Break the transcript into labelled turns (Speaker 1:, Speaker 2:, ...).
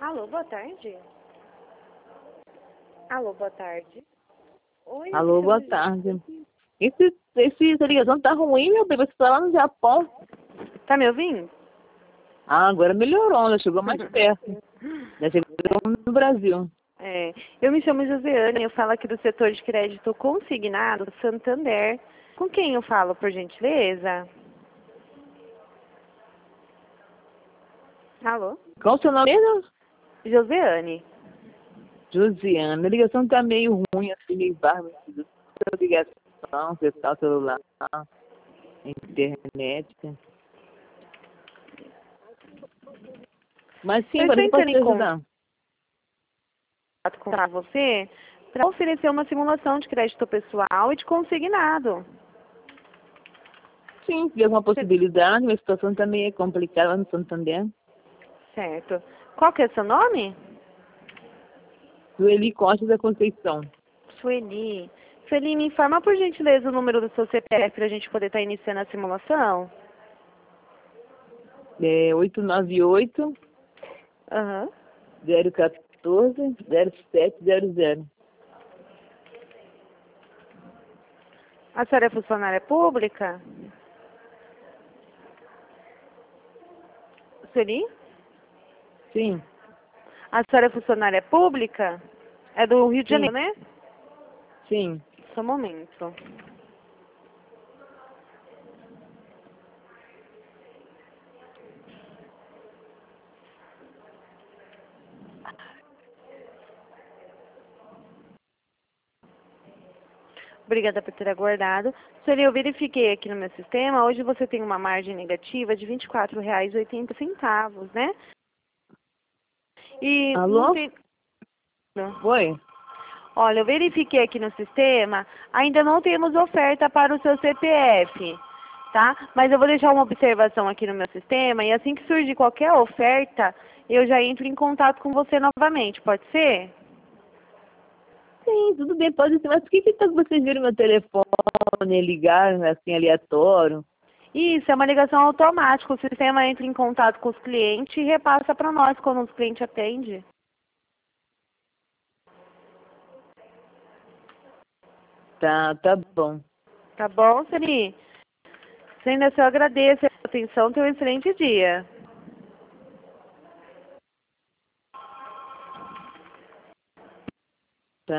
Speaker 1: Alô, boa tarde. Alô, boa tarde. Oi, eu me
Speaker 2: Alô,
Speaker 1: chamo
Speaker 2: boa tarde. Essa ligação tá ruim, meu bem. Você tá lá no Japão.
Speaker 1: Tá me ouvindo?
Speaker 2: Ah, agora melhorou, já chegou mais perto. Já chegou no Brasil.
Speaker 1: Eu me chamo Josiane, eu falo aqui do setor de crédito consignado do Santander. Com quem eu falo, por gentileza? Alô?
Speaker 2: Qual o seu nome mesmo?
Speaker 1: Josiane.
Speaker 2: Josiana. A ligação tá meio ruim, assim, meio bárbara. Sua ligação, você tá o celular, internet. Mas sim,
Speaker 1: Eu
Speaker 2: para
Speaker 1: estou
Speaker 2: que posso
Speaker 1: entrando
Speaker 2: te
Speaker 1: em
Speaker 2: ajudar?
Speaker 1: contato com você para oferecer uma simulação de crédito pessoal e de consignado.
Speaker 2: Sim, se tiver alguma possibilidade, minha situação também é complicada lá no Santander.
Speaker 1: Certo. Qual que é o seu nome?
Speaker 2: Sueli Costa da Conceição.
Speaker 1: Sueli. Sueli, me informa por gentileza o número do seu CPF para a gente poder estar iniciando a simulação?
Speaker 2: É 898
Speaker 1: Aham.
Speaker 2: 014 0700.
Speaker 1: A senhora é funcionária pública? Sueli?
Speaker 2: Sim,
Speaker 1: A senhora é funcionária pública? É do Rio de
Speaker 2: sim,
Speaker 1: Janeiro, né?
Speaker 2: sim.
Speaker 1: Só um momento. Obrigada por ter aguardado. Sueli, eu verifiquei aqui no meu sistema. Hoje você tem uma margem negativa de R$ 24,80, né? E não
Speaker 2: Alô?
Speaker 1: tem...
Speaker 2: Oi?
Speaker 1: Olha, eu verifiquei aqui no sistema, ainda não temos oferta para o seu CPF, tá? Mas eu vou deixar uma observação aqui no meu sistema e assim que surgir qualquer oferta, eu já entro em contato com você novamente, pode ser?
Speaker 2: Sim, tudo bem, pode ser. Mas por que tá, vocês viram meu telefone, ligar, assim, aleatório?
Speaker 1: Isso, é uma ligação automática, o sistema entra em contato com os clientes e repassa para nós quando os clientes atendem.
Speaker 2: Tá bom.
Speaker 1: Tá bom, Seni? Sendo assim, eu agradeço a atenção, tenha um excelente dia.